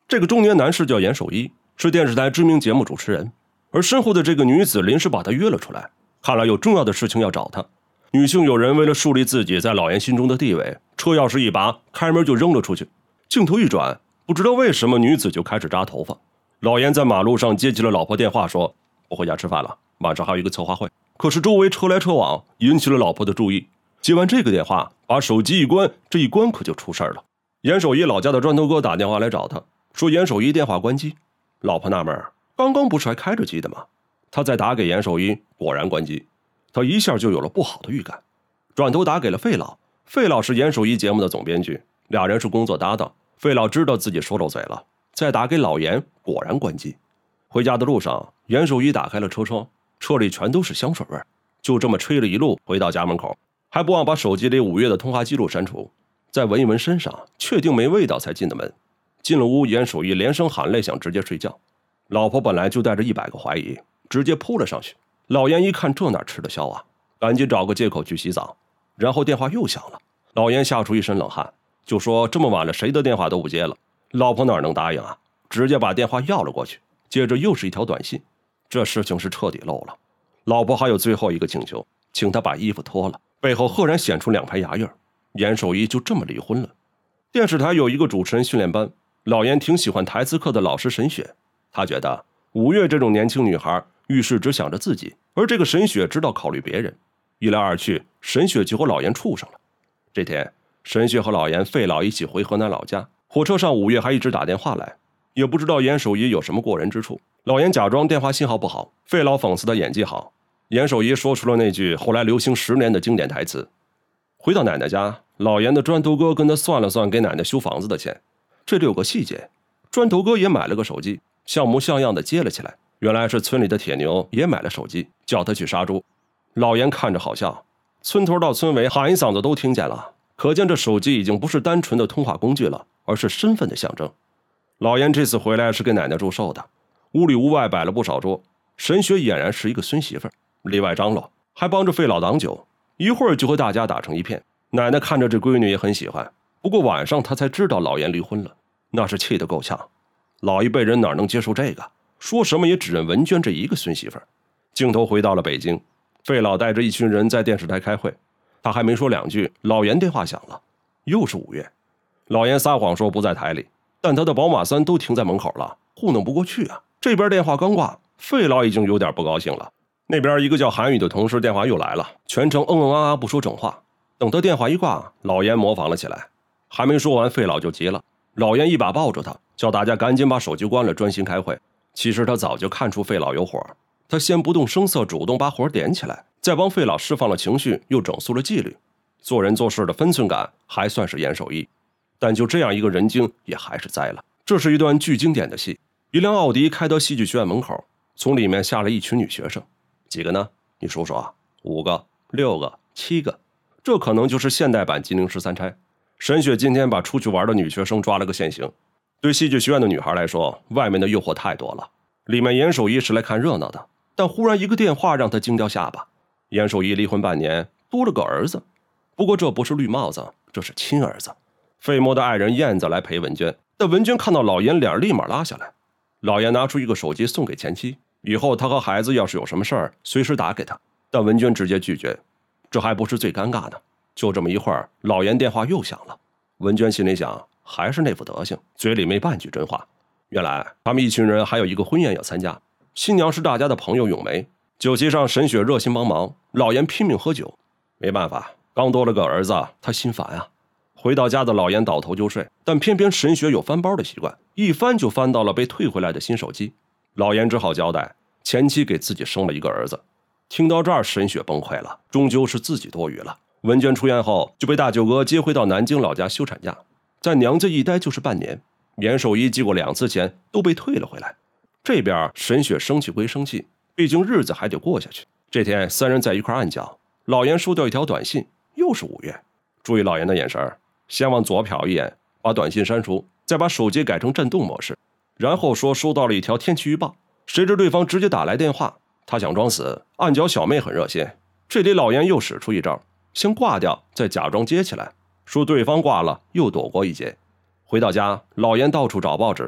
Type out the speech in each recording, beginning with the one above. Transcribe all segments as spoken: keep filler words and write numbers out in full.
这个中年男士叫严守一，是电视台知名节目主持人，而身后的这个女子临时把他约了出来，看来有重要的事情要找他。女性友人为了树立自己在老严心中的地位，车钥匙一拔，开门就扔了出去。镜头一转，不知道为什么女子就开始扎头发。老严在马路上接起了老婆电话，说我回家吃饭了，晚上还有一个策划会。可是周围车来车往，引起了老婆的注意。接完这个电话，把手机一关，这一关可就出事了。严守一老家的砖头哥打电话来找他，说严守一电话关机。老婆纳闷，刚刚不是还开着机的吗？他再打给严守一，果然关机。他一下就有了不好的预感，转头打给了费老。费老是严守一节目的总编剧，俩人是工作搭档。费老知道自己说漏嘴了，再打给老严，果然关机。回家的路上，严守一打开了车窗，车里全都是香水味，就这么吹了一路，回到家门口，还不忘把手机里五月的通话记录删除，再闻一闻身上，确定没味道才进的门。进了屋，严守一连声喊累，想直接睡觉。老婆本来就带着一百个怀疑，直接扑了上去。老严一看这哪吃得消啊，赶紧找个借口去洗澡。然后电话又响了，老严吓出一身冷汗，就说这么晚了谁的电话都不接了。老婆哪能答应啊，直接把电话要了过去。接着又是一条短信，这事情是彻底漏了。老婆还有最后一个请求，请他把衣服脱了，背后赫然显出两排牙印。严守一就这么离婚了。电视台有一个主持人训练班，老严挺喜欢台词课的老师沈雪，他觉得五月这种年轻女孩遇事只想着自己，而这个沈雪知道考虑别人。一来二去，沈雪就和老严处上了。这天，沈雪和老严、费老一起回河南老家，火车上五月还一直打电话来，也不知道严守一有什么过人之处。老严假装电话信号不好，费老讽刺他演技好。严守一说出了那句后来流行十年的经典台词。回到奶奶家，老严的砖头哥跟他算了算给奶奶修房子的钱。这里有个细节，砖头哥也买了个手机，像模像样的接了起来。原来是村里的铁牛也买了手机，叫他去杀猪。老严看着好笑，村头到村尾喊一嗓子都听见了，可见这手机已经不是单纯的通话工具了，而是身份的象征。老严这次回来是给奶奶祝寿的，屋里屋外摆了不少桌。沈雪俨然是一个孙媳妇，里外张罗，还帮着费老挡酒，一会儿就和大家打成一片。奶奶看着这闺女也很喜欢，不过晚上她才知道老严离婚了，那是气得够呛。老一辈人哪能接受这个，说什么也只认文娟这一个孙媳妇。镜头回到了北京，费老带着一群人在电视台开会，他还没说两句，老严电话响了，又是五月。老严撒谎说不在台里，但他的宝马三都停在门口了，糊弄不过去啊。这边电话刚挂，费老已经有点不高兴了。那边一个叫韩宇的同事电话又来了，全程嗯嗯啊啊不说整话。等他电话一挂，老严模仿了起来，还没说完，费老就急了。老严一把抱住他，叫大家赶紧把手机关了，专心开会。其实他早就看出费老有火，他先不动声色，主动把火点起来，再帮费老释放了情绪，又整肃了纪律。做人做事的分寸感还算是严守一，但就这样一个人精也还是栽了。这是一段巨经典的戏，一辆奥迪开到戏剧学院门口，从里面下来一群女学生，几个呢？你数数啊，五个、六个、七个，这可能就是现代版金陵十三钗。沈雪今天把出去玩的女学生抓了个现行。对戏剧学院的女孩来说，外面的诱惑太多了，里面严守一是来看热闹的，但忽然一个电话让他惊掉下巴。严守一离婚半年，多了个儿子，不过这不是绿帽子，这是亲儿子。费莫的爱人燕子来陪文娟，但文娟看到老严脸立马拉下来。老严拿出一个手机送给前妻，以后他和孩子要是有什么事儿，随时打给他。但文娟直接拒绝。这还不是最尴尬的，就这么一会儿，老严电话又响了。文娟心里想，还是那副德行，嘴里没半句真话。原来他们一群人还有一个婚宴要参加，新娘是大家的朋友咏梅。酒席上沈雪热心帮忙，老严拼命喝酒。没办法，刚多了个儿子，他心烦啊。回到家的老严倒头就睡，但偏偏沈雪有翻包的习惯，一翻就翻到了被退回来的新手机。老严只好交代前妻给自己生了一个儿子。听到这儿，沈雪崩溃了，终究是自己多余了。文娟出院后就被大舅哥接回到南京老家休产假，在娘家一待就是半年。严守一寄过两次钱都被退了回来。这边沈雪生气归生气，毕竟日子还得过下去。这天三人在一块按脚，老严收到一条短信，又是五月。注意老严的眼神，先往左瞟一眼，把短信删除，再把手机改成震动模式，然后说收到了一条天气预报。谁知对方直接打来电话，他想装死，按脚小妹很热心。这里老严又使出一招，先挂掉，再假装接起来，说对方挂了，又躲过一劫。回到家，老严到处找报纸，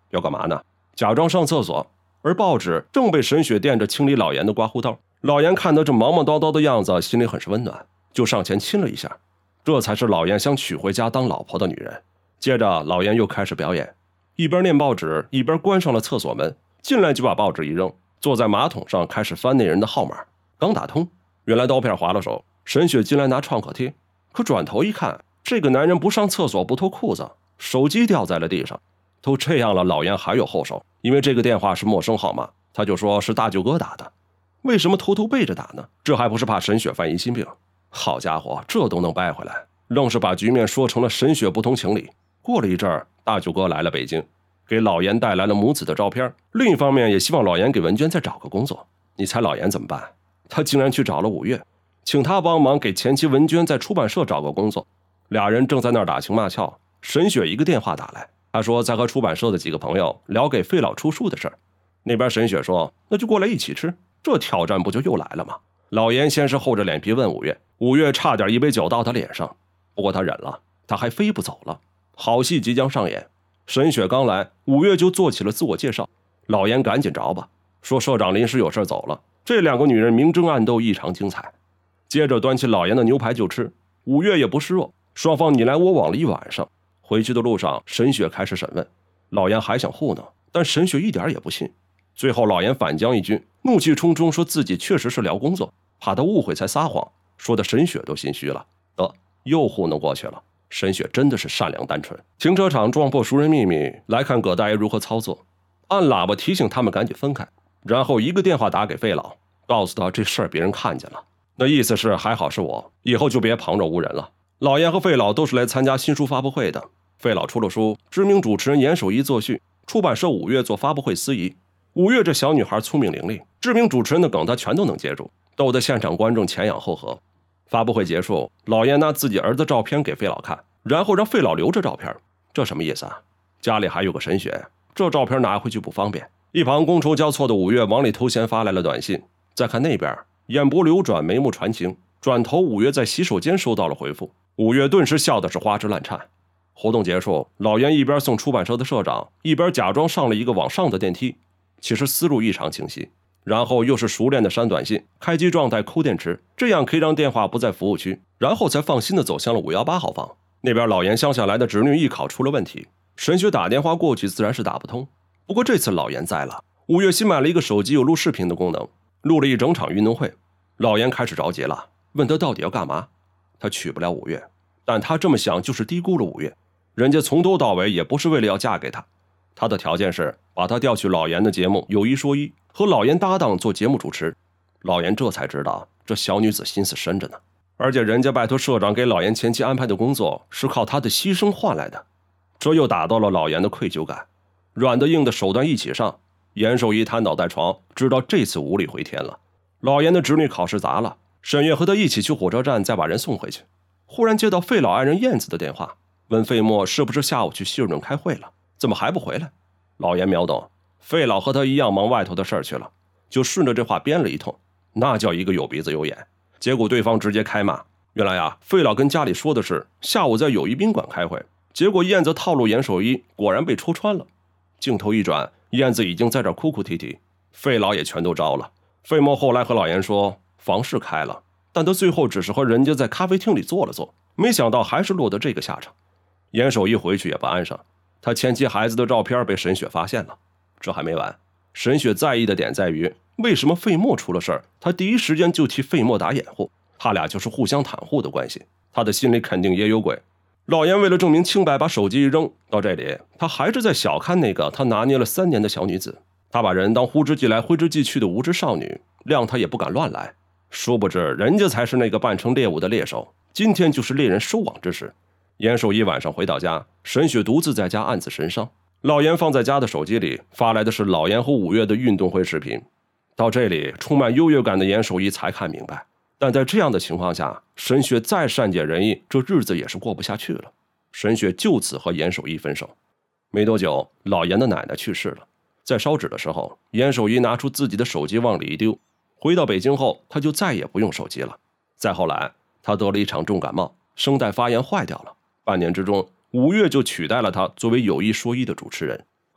要干嘛呢？假装上厕所，而报纸正被沈雪垫着清理老严的刮胡刀。老严看到这忙忙叨叨的样子，心里很是温暖，就上前亲了一下。这才是老严想娶回家当老婆的女人。接着老严又开始表演，一边念报纸一边关上了厕所门，进来就把报纸一扔，坐在马桶上开始翻那人的号码。刚打通，原来刀片划了手，沈雪进来拿创可贴，可转头一看，这个男人不上厕所不脱裤子，手机掉在了地上。都这样了，老严还有后手，因为这个电话是陌生号码，他就说是大舅哥打的。为什么偷偷背着打呢？这还不是怕沈雪犯疑心病？好家伙，这都能掰回来，愣是把局面说成了沈雪不通情理。过了一阵儿，大舅哥来了北京，给老严带来了母子的照片，另一方面也希望老严给文娟再找个工作。你猜老严怎么办？他竟然去找了五月，请他帮忙给前妻文娟在出版社找个工作。俩人正在那儿打情骂俏，沈雪一个电话打来，他说在和出版社的几个朋友聊给费老出书的事儿。那边沈雪说那就过来一起吃，这挑战不就又来了吗？老严先是厚着脸皮问五月，五月差点一杯酒到他脸上，不过他忍了，他还非不走了。好戏即将上演，沈雪刚来，五月就做起了自我介绍。老严赶紧着吧，说社长临时有事走了。这两个女人明争暗斗，异常精彩。接着端起老严的牛排就吃，五月也不示弱，双方你来我往了一晚上。回去的路上，沈雪开始审问，老严还想糊弄，但沈雪一点也不信。最后老严反将一军，怒气冲冲说自己确实是聊工作，怕他误会才撒谎，说的沈雪都心虚了，得又糊弄过去了。沈雪真的是善良单纯。停车场撞破熟人秘密，来看葛大爷如何操作，按喇叭提醒他们赶紧分开，然后一个电话打给费老，告诉他这事儿别人看见了，那意思是还好是我，以后就别旁若无人了。老严和费老都是来参加新书发布会的，费老出了书，知名主持人严守一作序，出版社五月做发布会司仪。五月这小女孩聪明伶俐，知名主持人的梗她全都能接住，逗得现场观众前仰后合。发布会结束，老严拿自己儿子照片给费老看，然后让费老留着照片，这什么意思啊？家里还有个沈雪，这照片拿回去不方便。一旁觥筹交错的五月往里头衔发来了短信，再看那边，眼波流转，眉目传情，转头五月在洗手间收到了回复，五月顿时笑的是花枝乱颤。活动结束，老严一边送出版社的社长，一边假装上了一个往上的电梯，其实思路异常清晰。然后又是熟练的删短信，开机状态抠电池，这样可以让电话不在服务区，然后才放心的走向了五一八号房。那边老严乡下来的侄女艺考出了问题，沈雪打电话过去自然是打不通，不过这次老严在了。五月新买了一个手机有录视频的功能，录了一整场运动会。老严开始着急了，问他到底要干嘛。他娶不了五月，但他这么想就是低估了五月，人家从头到尾也不是为了要嫁给他，他的条件是把他调去老严的节目有一说一，和老严搭档做节目主持。老严这才知道这小女子心思深着呢，而且人家拜托社长给老严前期安排的工作是靠他的牺牲换来的，这又打到了老严的愧疚感。软的硬的手段一起上，严守一瘫倒在床，知道这次无力回天了。老严的侄女考试砸了，沈月和他一起去火车站再把人送回去，忽然接到费老爱人燕子的电话，问费默是不是下午去希尔顿开会了，怎么还不回来。老严秒懂，费老和他一样忙外头的事儿去了，就顺着这话编了一通，那叫一个有鼻子有眼。结果对方直接开骂，原来啊，费老跟家里说的是下午在友谊宾馆开会，结果燕子套路严守一，果然被戳穿了。镜头一转，燕子已经在这哭哭啼啼，费老也全都招了。费默后来和老严说房是开了，但他最后只是和人家在咖啡厅里坐了坐，没想到还是落得这个下场。严守一回去也不安生，他前妻孩子的照片被沈雪发现了。这还没完，沈雪在意的点在于为什么费默出了事儿，他第一时间就替费默打掩护，他俩就是互相袒护的关系，他的心里肯定也有鬼。老严为了证明清白，把手机一扔，到这里他还是在小看那个他拿捏了三年的小女子，他把人当呼之即来挥之即去的无知少女，谅他也不敢乱来。殊不知人家才是那个扮成猎物的猎手，今天就是猎人收网之时。严守一晚上回到家，沈雪独自在家暗自神伤。老严放在家的手机里发来的是老严和五月的运动会视频。到这里充满优越感的严守一才看明白，但在这样的情况下，沈雪再善解人意，这日子也是过不下去了。沈雪就此和严守一分手。没多久，老严的奶奶去世了，在烧纸的时候，严守一拿出自己的手机往里一丢。回到北京后，他就再也不用手机了。再后来，他得了一场重感冒，声带发炎坏掉了。半年之中，五月就取代了他作为有一说一的主持人。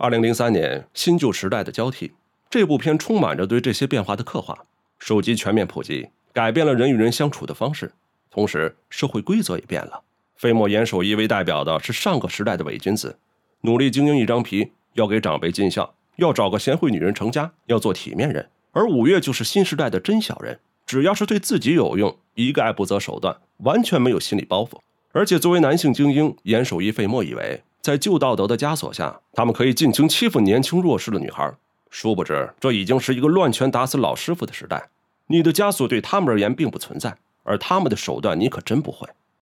二零零三年，新旧时代的交替，这部片充满着对这些变化的刻画。手机全面普及，改变了人与人相处的方式，同时社会规则也变了。费默严守一为代表的是上个时代的伪君子，努力经营一张皮，要给长辈尽孝，要找个贤惠女人成家，要做体面人。而五月就是新时代的真小人，只要是对自己有用，一概不择手段，完全没有心理包袱。而且作为男性精英，严守一费默以为在旧道德的枷锁下，他们可以尽情欺负年轻弱势的女孩。殊不知这已经是一个乱拳打死老师傅的时代，你的枷锁对他们而言并不存在，而他们的手段你可真不会。